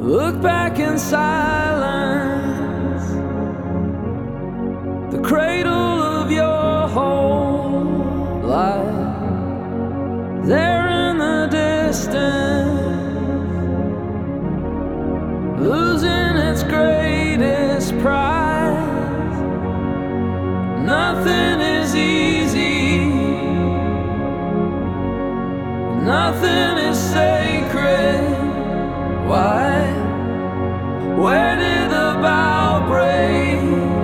Look back in silence, the cradle of your whole life, there in the distance, losing its greatest prize. Nothing is easy, nothing is sacred. Why? Where did the bow break?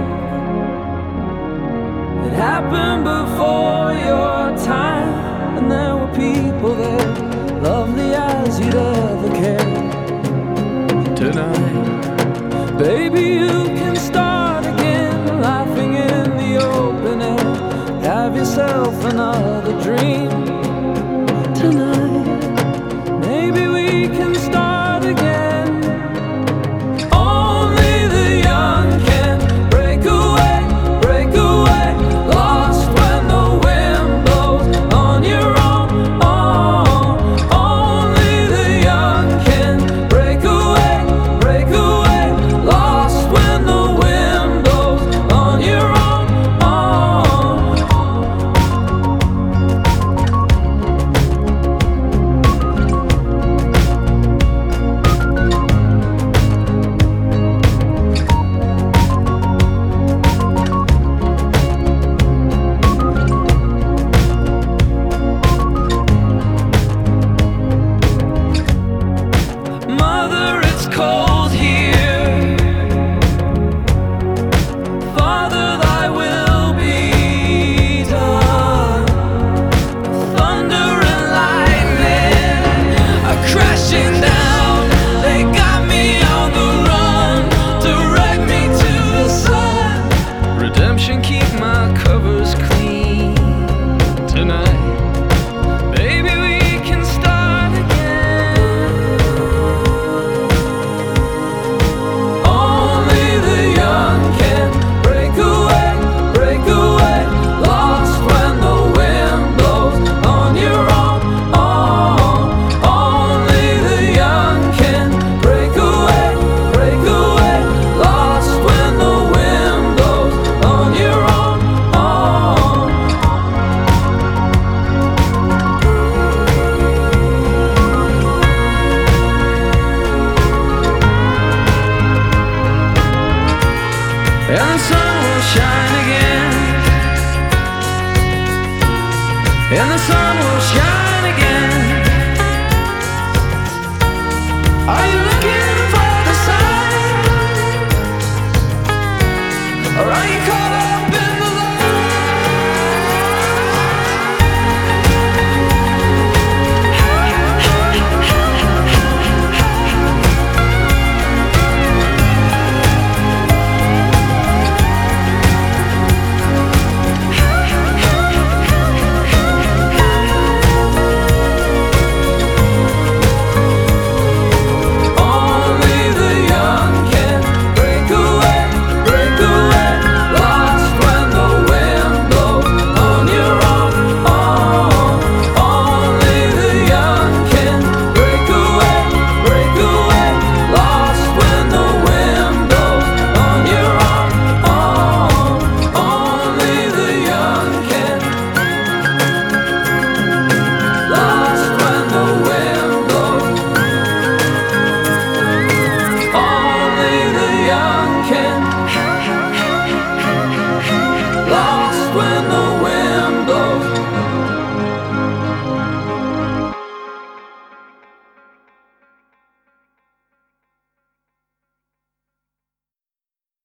It happened before your time, and there were people there, lovely as you'd ever care. Tonight, baby, you can start again, laughing in the open air. Have yourself another dream. Tonight, maybe we can start again. Only the young can break away, lost when the wind blows on your own. Oh, only the young can break away, lost when the wind blows on your own. Mother, it's cold here. Father, thy will be done. Thunder and lightning are crashing down. They got me on the run, direct me to the sun. Redemption, keep my covers clean. Tonight, baby, we can start again. Only the young can break away, lost when the wind blows on your own. Oh, only the young can break away, lost when the wind blows on your own. And the sun will shine again, and the sun